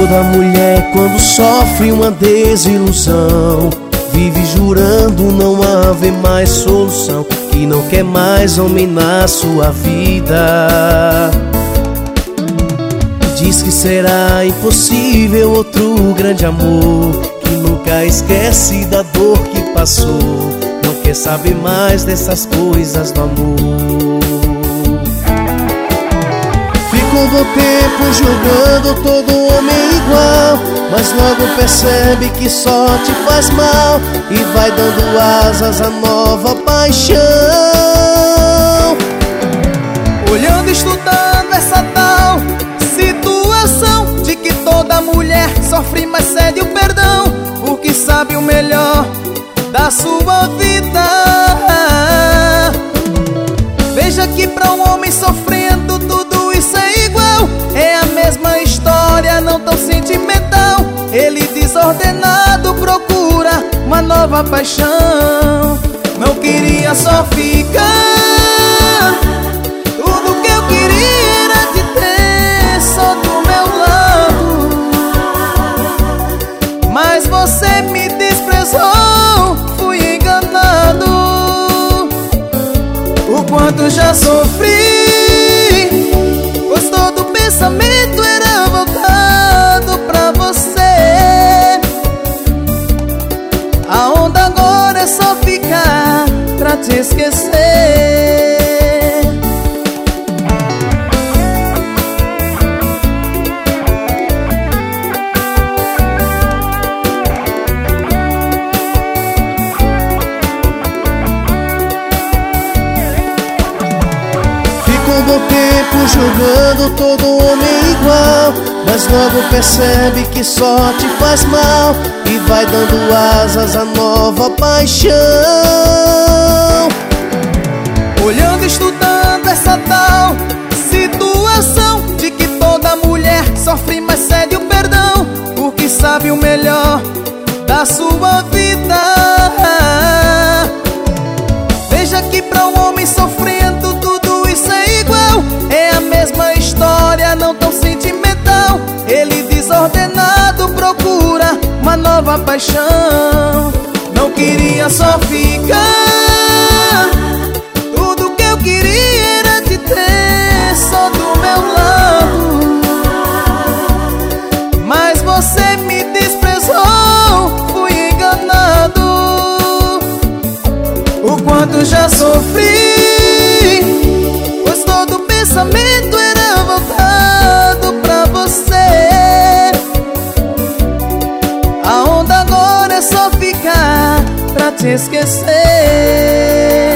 Toda mulher quando sofre uma desilusão vive jurando não haver mais solução, que não quer mais homem na sua vida. Diz que será impossível outro grande amor, que nunca esquece da dor que passou, não quer saber mais dessas coisas do amor. Fica um bom tempo julgando todo homem igual, mas logo percebe que só te faz mal e vai dando asas a nova paixão. Olhando e estudando essa tal situação de que toda mulher sofre, mas cede o perdão, porque sabe o melhor da sua vida. Veja que pra um homem sofrendo tudo isso é igual, é a mesma história, não tão sentimental. Ele desordenado procura uma nova paixão. Não queria só ficar, tudo que eu queria era te ter só do meu lado, mas você me desprezou, fui enganado. O quanto já sofri, pois todo pensamento era voltado pra você. A onda agora é só ficar pra te esquecer. Um bom tempo julgando todo homem igual, mas logo percebe que só te faz mal e vai dando asas a nova paixão. Olhando e estudando essa tal situação de que toda mulher sofre, mas cede o perdão, porque sabe o melhor da sua vida. Veja que pra um homem sofrendo tudo isso é igual, é a mesma história, não tão sentimental. Ele desordenado procura uma nova paixão. Não queria só ficar, tudo que eu queria era te ter só do meu lado, mas você me desprezou, fui enganado. O quanto já sofri, pois todo pensamento era voltado pra você. A onda agora é só ficar pra te esquecer.